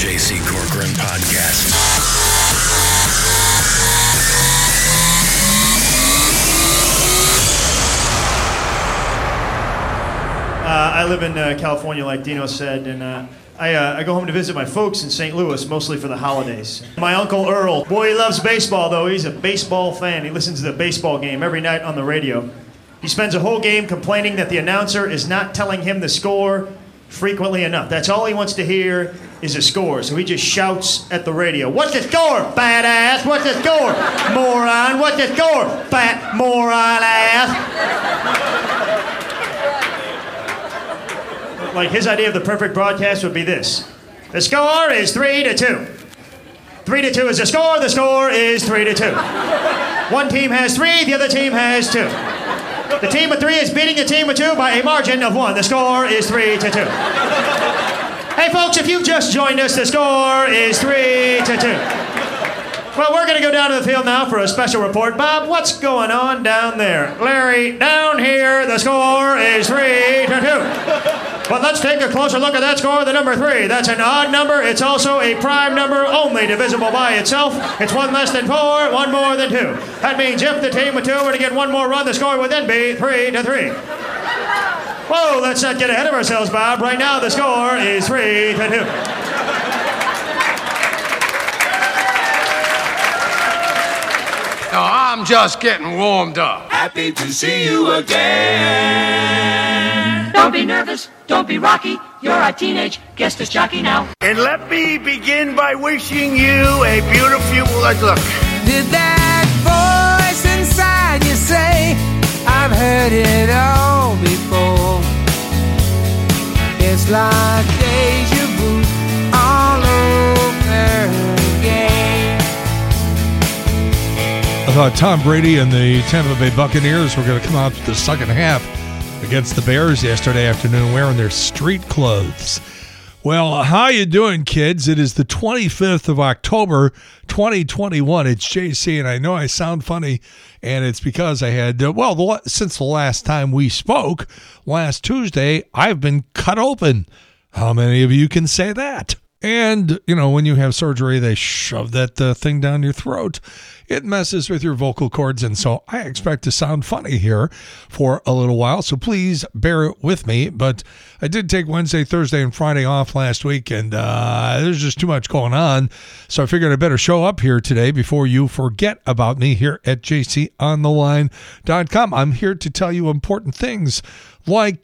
J.C. Corcoran Podcast. I live in California, like Dino said, and I go home to visit my folks in St. Louis, mostly for the holidays. My Uncle Earl, boy, he loves baseball, though. He's a baseball fan. He listens to the baseball game every night on the radio. He spends a whole game complaining that the announcer is not telling him the score frequently enough. That's all he wants to hear is a score, so he just shouts at the radio, "What's the score, badass? What's the score, moron? What's the score, fat moron ass?" Like, his idea of the perfect broadcast would be this. The score is 3-2. 3-2 is the score is 3-2. One team has 3, the other team has 2. The team with 3 is beating the team with 2 by a margin of 1. The score is 3-2. Hey folks, if you've just joined us, the score is 3-2. Well, we're going to go down to the field now for a special report. Bob, what's going on down there? Larry, down here, the score is 3-2. But let's take a closer look at that score, the number 3. That's an odd number. It's also a prime number, only divisible by itself. It's 1 less than 4, 1 more than 2. That means if the team with 2 were to get 1 more run, the score would then be 3-3. Whoa, let's not get ahead of ourselves, Bob. Right now, the score is 3-2. No, I'm just getting warmed up. Happy to see you again. Don't be nervous, don't be rocky. You're a teenage guest disc jockey now. And let me begin by wishing you a beautiful look. Did that voice inside you say, I've heard it all before? It's like deja vu all over again. I thought Tom Brady and the Tampa Bay Buccaneers were going to come out the second half against the Bears yesterday afternoon wearing their street clothes. Well, how you doing, kids? It is the 25th of October, 2021. It's JC, and I know I sound funny, and it's because I had, since the last time we spoke, last Tuesday, I've been cut open. How many of you can say that? And, when you have surgery, they shove that thing down your throat. It messes with your vocal cords, and so I expect to sound funny here for a little while, so please bear with me. But I did take Wednesday, Thursday, and Friday off last week, and there's just too much going on, so I figured I better show up here today before you forget about me here at jcontheline.com. I'm here to tell you important things, like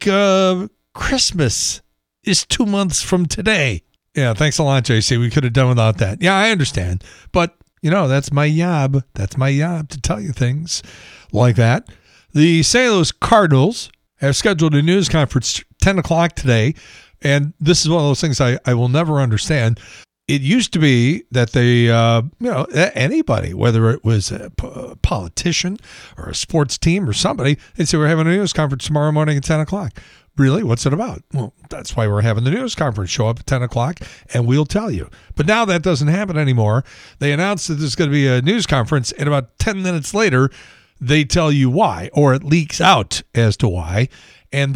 Christmas is 2 months from today. Yeah, thanks a lot, JC. We could have done without that. Yeah, I understand. But, that's my job. That's my job to tell you things like that. The St. Louis Cardinals have scheduled a news conference 10 o'clock today. And this is one of those things I will never understand. It used to be that they, anybody, whether it was a politician or a sports team or somebody, they'd say, we're having a news conference tomorrow morning at 10 o'clock. Really? What's it about? Well, that's why we're having the news conference. Show up at 10 o'clock and we'll tell you. But now that doesn't happen anymore. They announced that there's going to be a news conference, and about 10 minutes later, they tell you why, or it leaks out as to why. And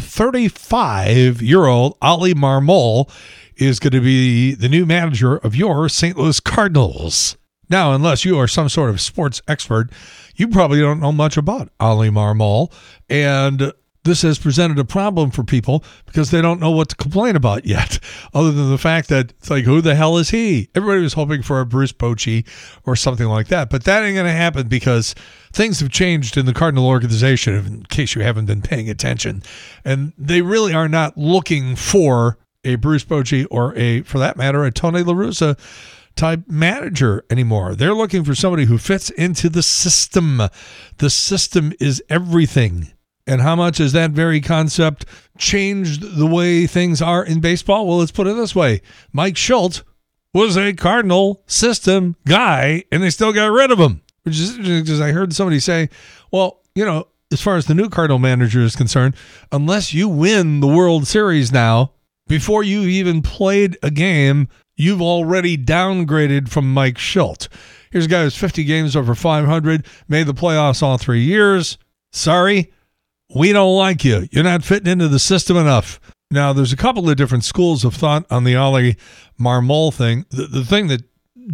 35-year-old Oli Marmol is going to be the new manager of your St. Louis Cardinals. Now, unless you are some sort of sports expert, you probably don't know much about Oli Marmol, and this has presented a problem for people because they don't know what to complain about yet, other than the fact that it's like, who the hell is he? Everybody was hoping for a Bruce Bochy or something like that, but that ain't going to happen because things have changed in the Cardinal organization, in case you haven't been paying attention, and they really are not looking for a Bruce Bochy or for that matter, a Tony La Russa type manager anymore. They're looking for somebody who fits into the system. The system is everything. And how much has that very concept changed the way things are in baseball? Well, let's put it this way. Mike Schultz was a Cardinal system guy, and they still got rid of him, which is interesting because I heard somebody say, well, as far as the new Cardinal manager is concerned, unless you win the World Series now, before you even played a game, you've already downgraded from Mike Schultz. Here's a guy who's 50 games over 500, made the playoffs all 3 years. Sorry. We don't like you. You're not fitting into the system enough. Now, there's a couple of different schools of thought on the Ollie Marmol thing. The thing that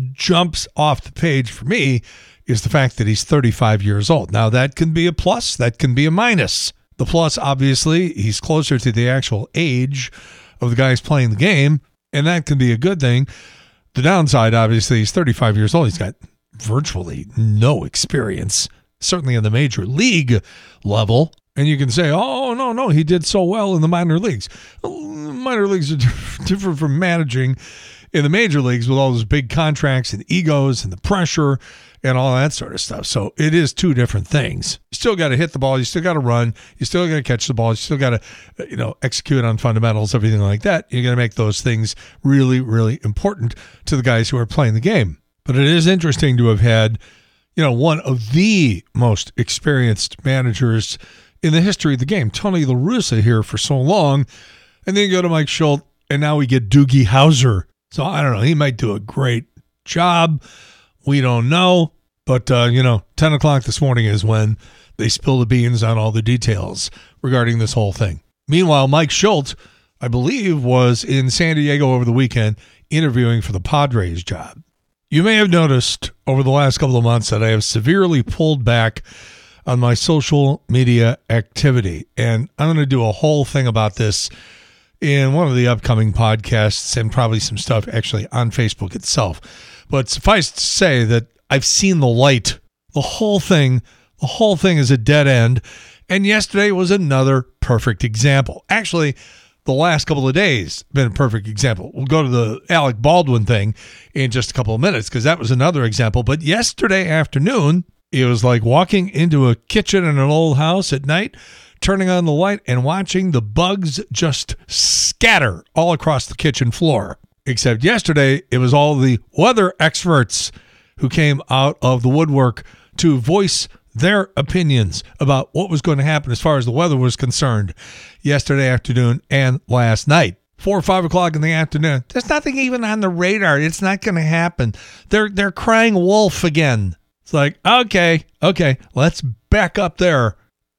jumps off the page for me is the fact that he's 35 years old. Now, that can be a plus, that can be a minus. The plus, obviously, he's closer to the actual age of the guys playing the game, and that can be a good thing. The downside, obviously, he's 35 years old. He's got virtually no experience, certainly in the major league level. And you can say, oh, no, he did so well in the minor leagues. Well, minor leagues are different from managing in the major leagues with all those big contracts and egos and the pressure and all that sort of stuff. So it is two different things. You still got to hit the ball. You still got to run. You still got to catch the ball. You still got to, execute on fundamentals, everything like that. You're going to make those things really, really important to the guys who are playing the game. But it is interesting to have had, one of the most experienced managers in the history of the game, Tony La Russa, here for so long. And then you go to Mike Shildt, and now we get Doogie Howser. So I don't know. He might do a great job. We don't know. But, 10 o'clock this morning is when they spill the beans on all the details regarding this whole thing. Meanwhile, Mike Shildt, I believe, was in San Diego over the weekend interviewing for the Padres job. You may have noticed over the last couple of months that I have severely pulled back on my social media activity. And I'm going to do a whole thing about this in one of the upcoming podcasts and probably some stuff actually on Facebook itself. But suffice to say that I've seen the light. The whole thing is a dead end. And yesterday was another perfect example. Actually, the last couple of days have been a perfect example. We'll go to the Alec Baldwin thing in just a couple of minutes because that was another example. But yesterday afternoon, it was like walking into a kitchen in an old house at night, turning on the light and watching the bugs just scatter all across the kitchen floor. Except yesterday, it was all the weather experts who came out of the woodwork to voice their opinions about what was going to happen as far as the weather was concerned yesterday afternoon and last night. 4 or 5 o'clock in the afternoon. There's nothing even on the radar. It's not going to happen. They're crying wolf again. It's like, okay, let's back up there,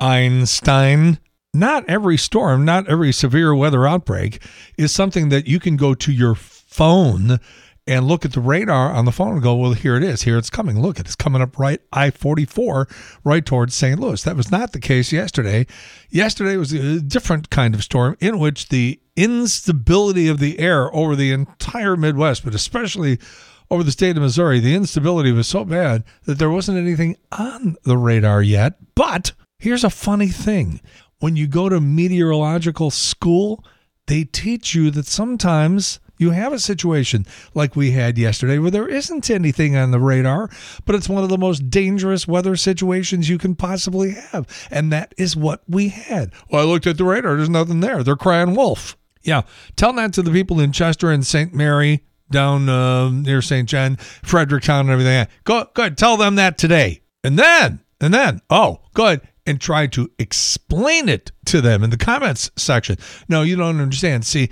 Einstein. Not every storm, not every severe weather outbreak is something that you can go to your phone and look at the radar on the phone and go, well, here it is. Here it's coming. Look, it's coming up right I-44 right towards St. Louis. That was not the case yesterday. Yesterday was a different kind of storm in which the instability of the air over the entire Midwest, but especially over the state of Missouri, the instability was so bad that there wasn't anything on the radar yet. But here's a funny thing. When you go to meteorological school, they teach you that sometimes you have a situation like we had yesterday where there isn't anything on the radar, but it's one of the most dangerous weather situations you can possibly have. And that is what we had. Well, I looked at the radar. There's nothing there. They're crying wolf. Yeah. Tell that to the people in Chester and St. Mary down near St. John, Fredericktown and everything. Go ahead. Tell them that today. And then, go ahead and try to explain it to them in the comments section. No, you don't understand. See,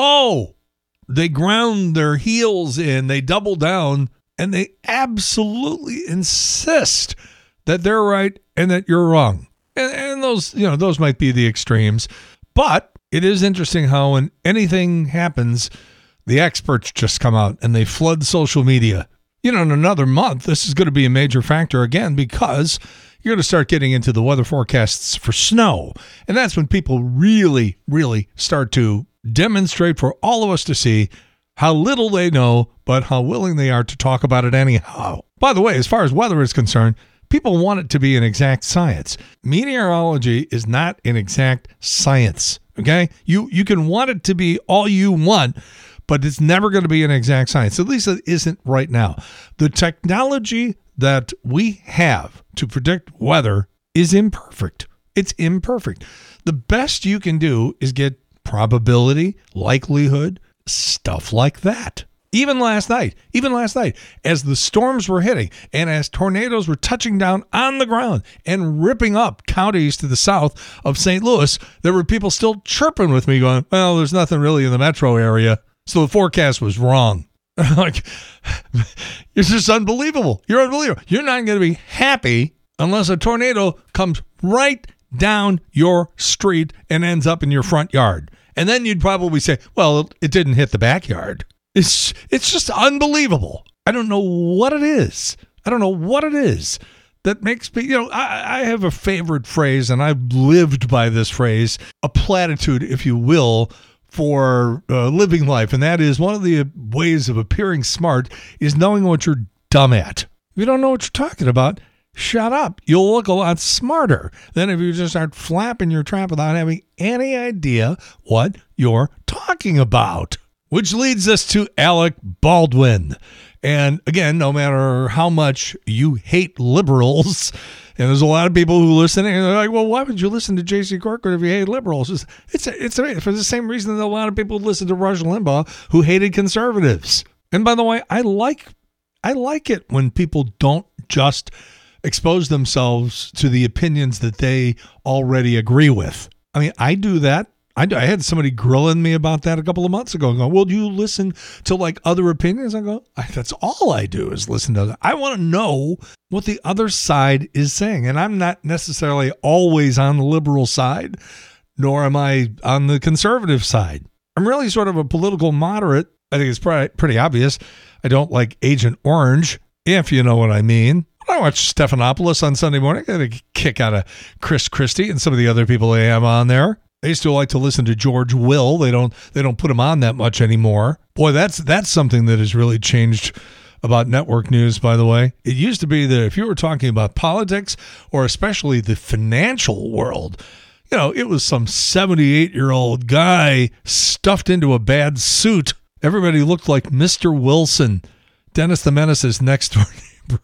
they ground their heels in, they double down, and they absolutely insist that they're right and that you're wrong. And those might be the extremes. But it is interesting how when anything happens, the experts just come out and they flood social media. In another month, this is going to be a major factor again because you're going to start getting into the weather forecasts for snow. And that's when people really, really start to demonstrate for all of us to see how little they know, but how willing they are to talk about it anyhow. By the way, as far as weather is concerned, people want it to be an exact science. Meteorology is not an exact science, okay? You can want it to be all you want, but it's never going to be an exact science. At least it isn't right now. The technology that we have to predict weather is imperfect. It's imperfect. The best you can do is get probability, likelihood, stuff like that. Even last night, as the storms were hitting and as tornadoes were touching down on the ground and ripping up counties to the south of St. Louis, there were people still chirping with me going, well, there's nothing really in the metro area. So the forecast was wrong. Like, it's just unbelievable. You're unbelievable. You're not going to be happy unless a tornado comes right down your street and ends up in your front yard. And then you'd probably say, well, it didn't hit the backyard. It's just unbelievable. I don't know what it is. That makes me, I have a favorite phrase, and I've lived by this phrase, a platitude, if you will, for living life. And that is one of the ways of appearing smart is knowing what you're dumb at. If you don't know what you're talking about, shut up. You'll look a lot smarter than if you just start flapping your trap without having any idea what you're talking about. Which leads us to Alec Baldwin. And again, no matter how much you hate liberals, and there's a lot of people who listen and they're like, well, why would you listen to J.C. Corcoran if you hate liberals? It's for the same reason that a lot of people listen to Rush Limbaugh who hated conservatives. And by the way, I like it when people don't just expose themselves to the opinions that they already agree with. I mean, I do that. I had somebody grilling me about that a couple of months ago. Going, well, do you listen to like other opinions? I go, that's all I do is listen to that. I want to know what the other side is saying. And I'm not necessarily always on the liberal side, nor am I on the conservative side. I'm really sort of a political moderate. I think it's pretty obvious. I don't like Agent Orange, if you know what I mean. I watch Stephanopoulos on Sunday morning. I get a kick out of Chris Christie and some of the other people they have on there. I used to like to listen to George Will. They don't put him on that much anymore. Boy, that's something that has really changed about network news, by the way. It used to be that if you were talking about politics or especially the financial world, it was some 78-year-old guy stuffed into a bad suit. Everybody looked like Mr. Wilson, Dennis the Menace's next door neighbor.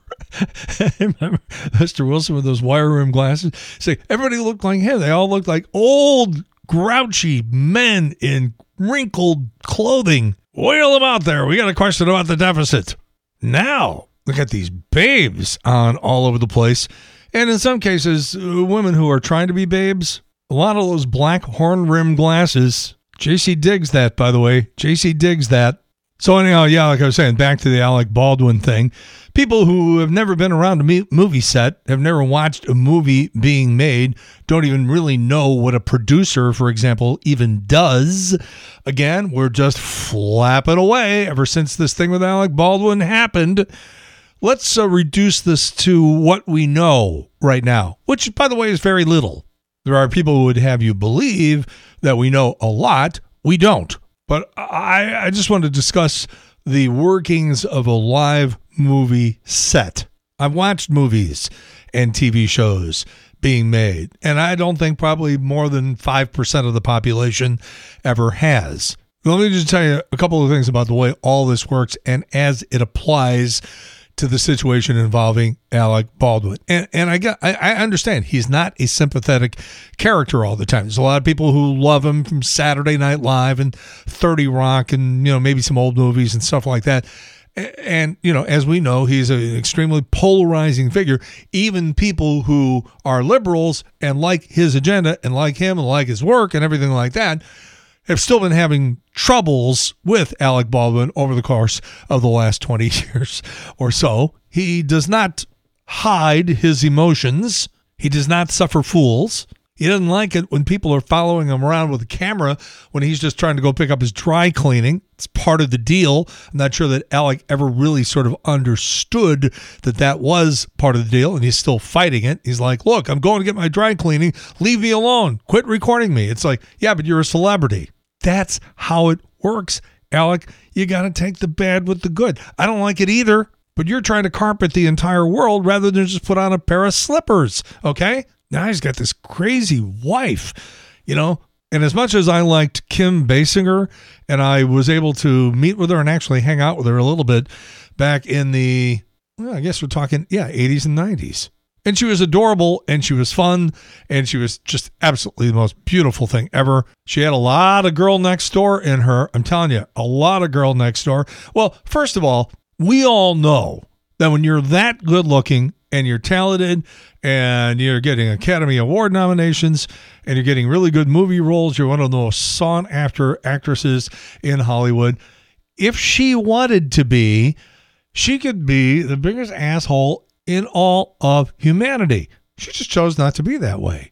I remember Mr. Wilson with those wire rim glasses. Everybody looked like him. They all looked like old, grouchy men in wrinkled clothing. Wheel them out there. We got a question about the deficit. Now, look at these babes on all over the place. And in some cases, women who are trying to be babes. A lot of those black horn rim glasses. JC digs that, by the way. JC digs that. So anyhow, yeah, like I was saying, back to the Alec Baldwin thing. People who have never been around a movie set, have never watched a movie being made, don't even really know what a producer, for example, even does. Again, we're just flapping away ever since this thing with Alec Baldwin happened. Let's reduce this to what we know right now, which, by the way, is very little. There are people who would have you believe that we know a lot. We don't. But I just want to discuss the workings of a live movie set. I've watched movies and TV shows being made, and I don't think probably more than 5% of the population ever has. Let me just tell you a couple of things about the way all this works and as it applies to the situation involving Alec Baldwin. And I understand he's not a sympathetic character all the time. There's a lot of people who love him from Saturday Night Live and 30 Rock and, maybe some old movies and stuff like that. And, as we know, he's an extremely polarizing figure. Even people who are liberals and like his agenda and like him and like his work and everything like that have still been having troubles with Alec Baldwin over the course of the last 20 years or so. He does not hide his emotions. He does not suffer fools. He doesn't like it when people are following him around with a camera when he's just trying to go pick up his dry cleaning. It's part of the deal. I'm not sure that Alec ever really sort of understood that was part of the deal, and he's still fighting it. He's like, look, I'm going to get my dry cleaning. Leave me alone. Quit recording me. It's like, yeah, but you're a celebrity. That's how it works, Alec. You got to take the bad with the good. I don't like it either, but you're trying to carpet the entire world rather than just put on a pair of slippers, okay? Now he's got this crazy wife, and as much as I liked Kim Basinger, and I was able to meet with her and actually hang out with her a little bit back in the, I guess we're talking, 80s and 90s. And she was adorable, and she was fun, and she was just absolutely the most beautiful thing ever. She had a lot of girl next door in her. I'm telling you, a lot of girl next door. Well, first of all, we all know that when you're that good looking and you're talented and you're getting Academy Award nominations and you're getting really good movie roles, you're one of the most sought after actresses in Hollywood. If she wanted to be, she could be the biggest asshole in all of humanity. She just chose not to be that way. Let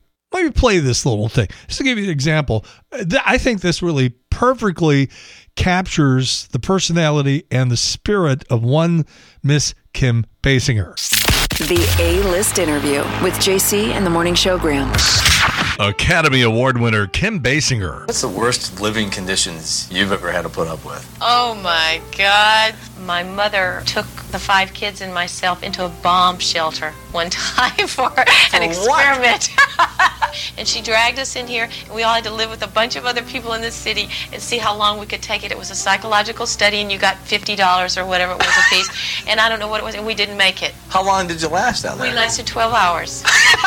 me play this little thing. Just to give you an example, I think this really perfectly captures the personality and the spirit of one Miss Kim Basinger. The A-List interview with JC and the Morning Show Graham. Academy Award winner Kim Basinger. What's the worst living conditions you've ever had to put up with? Oh my God. My mother took the 5 kids and myself into a bomb shelter one time for an experiment. And she dragged us in here, and we all had to live with a bunch of other people in the city and see how long we could take it. It was a psychological study, and you got $50 or whatever it was a piece. And I don't know what it was, and we didn't make it. How long did you last out there? We lasted 12 hours.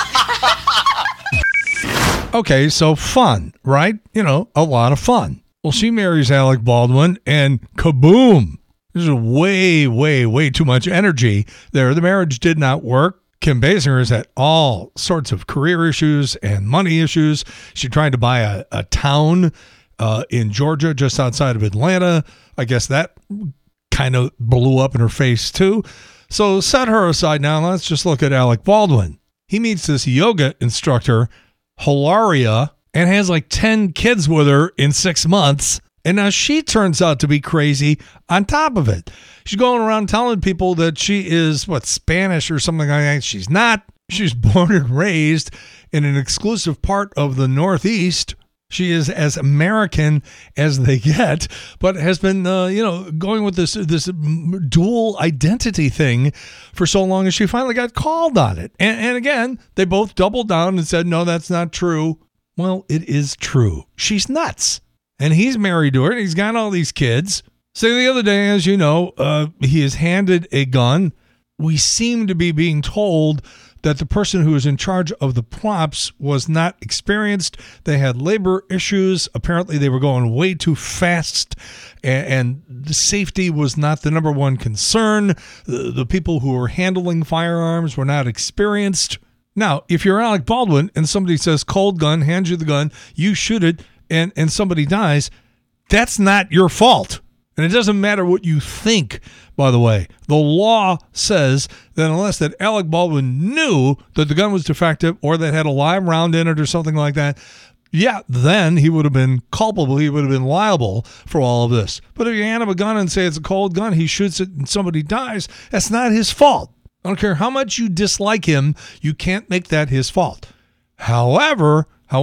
Okay, so fun, right? You know, a lot of fun. Well, she marries Alec Baldwin, and kaboom! There's way too much energy there. The marriage did not work. Kim Basinger has had all sorts of career issues and money issues. She tried to buy a town in Georgia just outside of Atlanta. I guess that kind of blew up in her face too. So set her aside now. Let's just look at Alec Baldwin. He meets this yoga instructor, Hilaria, and has like 10 kids with her in 6 months. And now she turns out to be crazy on top of it. She's going around telling people that she is, Spanish or something like that. She's not. She's born and raised in an exclusive part of the Northeast. She is as American as they get, but has been, going with this dual identity thing for so long as she finally got called on it. And again, they both doubled down and said, no, that's not true. Well, it is true. She's nuts. And he's married to her, and he's got all these kids. So the other day, as you know, he is handed a gun. We seem to be being told that the person who was in charge of the props was not experienced. They had labor issues. Apparently, they were going way too fast, and the safety was not the number one concern. The people who were handling firearms were not experienced. Now, if you're Alec Baldwin and somebody says, cold gun, hands you the gun, you shoot it, and somebody dies, that's not your fault. And it doesn't matter what you think, by the way. The law says that unless that Alec Baldwin knew that the gun was defective or that had a live round in it or something like that, yeah, then he would have been culpable. He would have been liable for all of this. But if you hand him a gun and say it's a cold gun, he shoots it and somebody dies, that's not his fault. I don't care how much you dislike him, you can't make that his fault. However,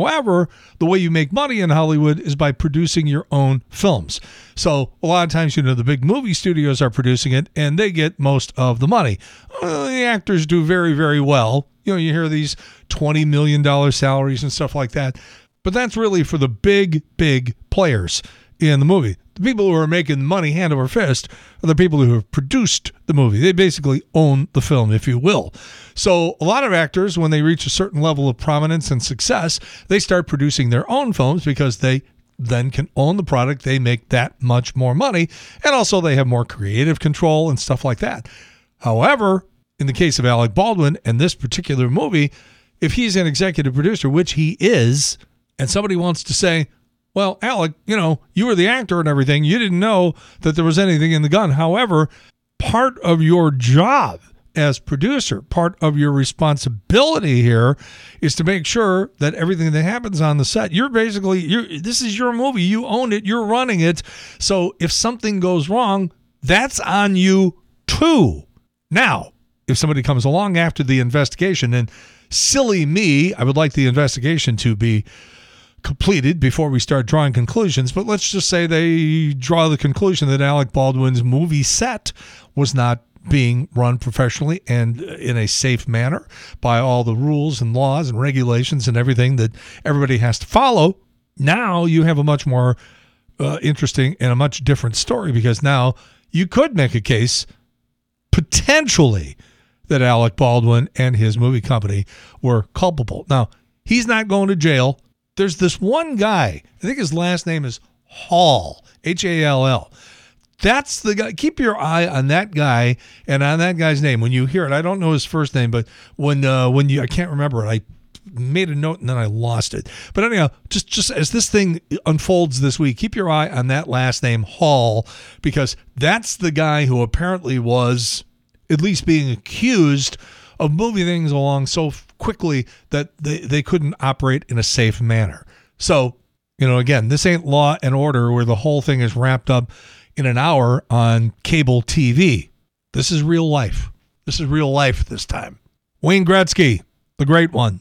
the way you make money in Hollywood is by producing your own films. So a lot of times, the big movie studios are producing it, and they get most of the money. The actors do very, very well. You hear these $20 million salaries and stuff like that. But that's really for the big players in the movie. The people who are making money hand over fist are the people who have produced the movie. They basically own the film, if you will. So a lot of actors, when they reach a certain level of prominence and success, they start producing their own films because they then can own the product. They make that much more money. And also they have more creative control and stuff like that. However, in the case of Alec Baldwin and this particular movie, if he's an executive producer, which he is, and somebody wants to say, well, Alec, you were the actor and everything. You didn't know that there was anything in the gun. However, part of your job as producer, part of your responsibility here is to make sure that everything that happens on the set, this is your movie. You own it. You're running it. So if something goes wrong, that's on you too. Now, if somebody comes along after the investigation, and silly me, I would like the investigation to be completed before we start drawing conclusions, but let's just say they draw the conclusion that Alec Baldwin's movie set was not being run professionally and in a safe manner by all the rules and laws and regulations and everything that everybody has to follow. Now you have a much more interesting and a much different story, because now you could make a case potentially that Alec Baldwin and his movie company were culpable. Now, he's not going to jail. There's this one guy, I think his last name is Hall, Hall. That's the guy. Keep your eye on that guy and on that guy's name. When you hear it, I don't know his first name, but when I can't remember it, I made a note and then I lost it. But anyhow, just as this thing unfolds this week, keep your eye on that last name, Hall, because that's the guy who apparently was at least being accused of moving things along so quickly that they couldn't operate in a safe manner. So, again, this ain't Law and Order where the whole thing is wrapped up in an hour on cable TV. This is real life. This is real life this time. Wayne Gretzky, the great one,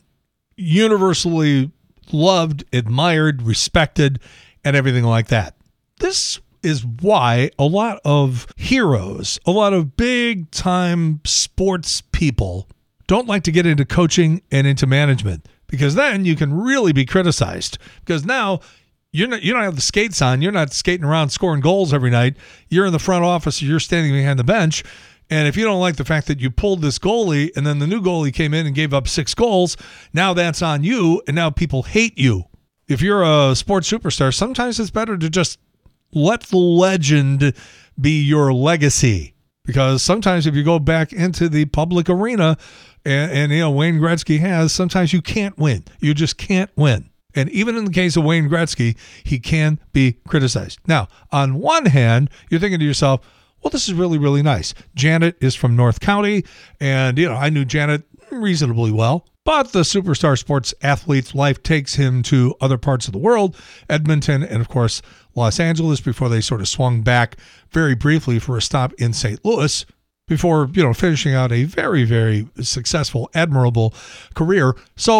universally loved, admired, respected, and everything like that. This is why a lot of heroes, a lot of big-time sports people don't like to get into coaching and into management, because then you can really be criticized. Because now you don't have the skates on. You're not skating around scoring goals every night. You're in the front office. You're standing behind the bench. And if you don't like the fact that you pulled this goalie and then the new goalie came in and gave up 6 goals, now that's on you, and now people hate you. If you're a sports superstar, sometimes it's better to just let the legend be your legacy. Because sometimes if you go back into the public arena, and Wayne Gretzky has, sometimes you can't win. You just can't win. And even in the case of Wayne Gretzky, he can be criticized. Now, on one hand, you're thinking to yourself, well, this is really, really nice. Janet is from North County, and, I knew Janet reasonably well. But the superstar sports athlete's life takes him to other parts of the world, Edmonton and, of course, Los Angeles, before they sort of swung back very briefly for a stop in St. Louis before, finishing out a very, very successful, admirable career.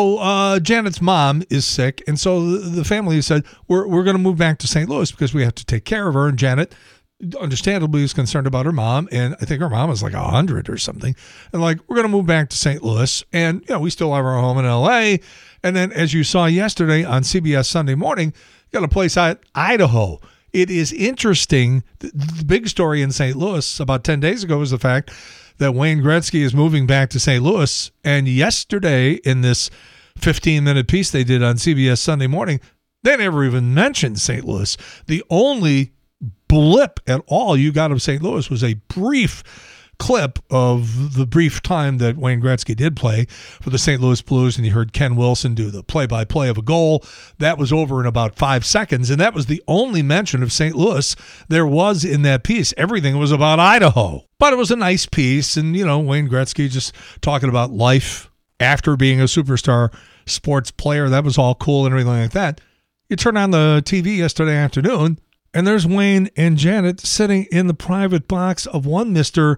So Janet's mom is sick, and so the family said, we're going to move back to St. Louis because we have to take care of her. And Janet, understandably, is concerned about her mom, and I think her mom is like 100 or something. And we're going to move back to St. Louis, and we still have our home in L.A. And then, as you saw yesterday on CBS Sunday Morning, got a place out Idaho. It is interesting. The big story in St. Louis about 10 days ago was the fact that Wayne Gretzky is moving back to St. Louis. And yesterday, in this 15-minute piece they did on CBS Sunday Morning, they never even mentioned St. Louis. The only blip at all you got of St. Louis was a brief clip of the brief time that Wayne Gretzky did play for the St. Louis Blues, and you heard Ken Wilson do the play-by-play of a goal. That was over in about 5 seconds, and that was the only mention of St. Louis there was in that piece. Everything was about Idaho. But it was a nice piece, and, Wayne Gretzky just talking about life after being a superstar sports player. That was all cool and everything like that. You turn on the TV yesterday afternoon, and there's Wayne and Janet sitting in the private box of one Mr.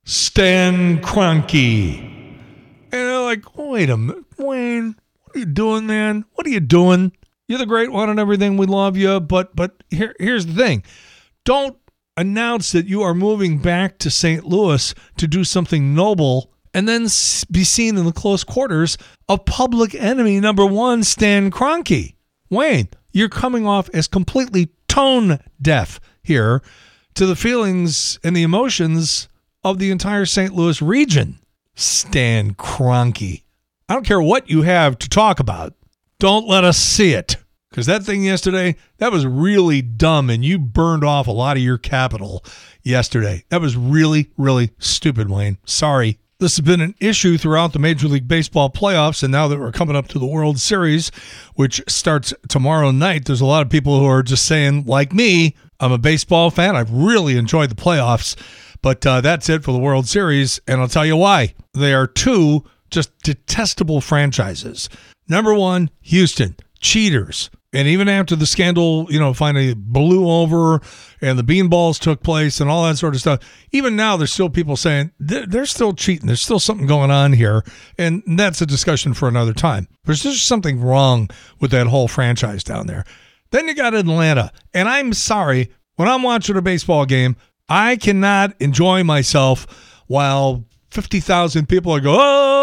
Stan Kroenke. And they're like, wait a minute, Wayne, what are you doing, man? What are you doing? You're the great one and everything. We love you. But here's the thing. Don't announce that you are moving back to St. Louis to do something noble and then be seen in the close quarters of public enemy number one, Stan Kroenke. Wayne, you're coming off as completely tone deaf here to the feelings and the emotions of the entire St. Louis region. Stan Kroenke. I don't care what you have to talk about. Don't let us see it. Because that thing yesterday, that was really dumb, and you burned off a lot of your capital yesterday. That was really, really stupid, Wayne. Sorry. This has been an issue throughout the Major League Baseball playoffs, and now that we're coming up to the World Series, which starts tomorrow night, there's a lot of people who are just saying, like me, I'm a baseball fan. I've really enjoyed the playoffs, but that's it for the World Series, and I'll tell you why. They are two just detestable franchises. Number one, Houston, cheaters. And even after the scandal, finally blew over and the beanballs took place and all that sort of stuff, even now there's still people saying they're still cheating. There's still something going on here. And that's a discussion for another time. There's just something wrong with that whole franchise down there. Then you got Atlanta. And I'm sorry, when I'm watching a baseball game, I cannot enjoy myself while 50,000 people are going,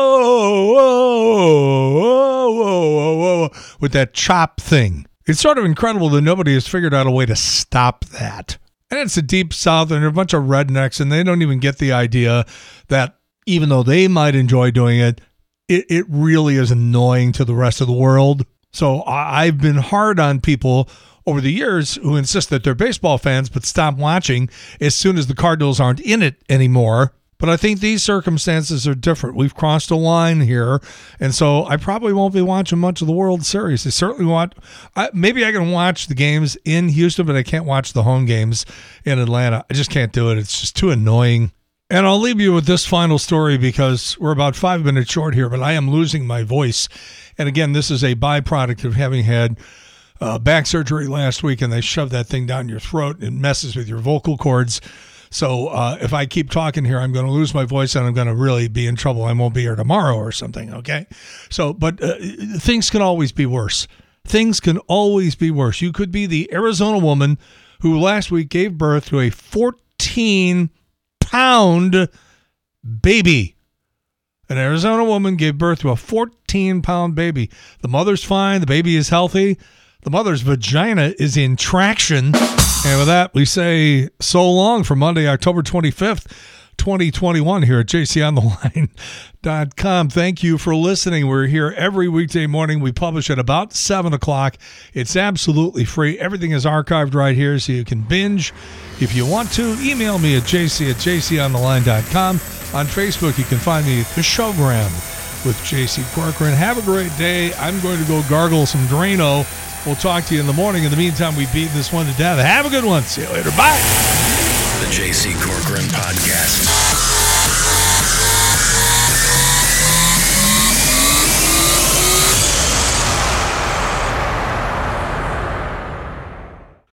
with that chop thing. It's sort of incredible that nobody has figured out a way to stop that. And it's the Deep South, and they're a bunch of rednecks, and they don't even get the idea that even though they might enjoy doing it, it really is annoying to the rest of the world. So I've been hard on people over the years who insist that they're baseball fans but stop watching as soon as the Cardinals aren't in it anymore. But I think these circumstances are different. We've crossed a line here, and so I probably won't be watching much of the World Series. I certainly maybe I can watch the games in Houston, but I can't watch the home games in Atlanta. I just can't do it. It's just too annoying. And I'll leave you with this final story because we're about 5 minutes short here, but I am losing my voice. And again, this is a byproduct of having had back surgery last week, and they shove that thing down your throat and messes with your vocal cords. So if I keep talking here, I'm going to lose my voice and I'm going to really be in trouble. I won't be here tomorrow or something, okay? So, but things can always be worse. Things can always be worse. You could be the Arizona woman who last week gave birth to a 14-pound baby. An Arizona woman gave birth to a 14-pound baby. The mother's fine. The baby is healthy. The mother's vagina is in traction. And with that, we say so long for Monday, October 25th, 2021 here at jcontheline.com. Thank you for listening. We're here every weekday morning. We publish at about 7 o'clock. It's absolutely free. Everything is archived right here so you can binge if you want to. Email me at jc@jcontheline.com. On Facebook, you can find me at the Showgram with JC Corcoran. Have a great day. I'm going to go gargle some Drano. We'll talk to you in the morning. In the meantime, we beat this one to death. Have a good one. See you later. Bye. The JC Corcoran Podcast.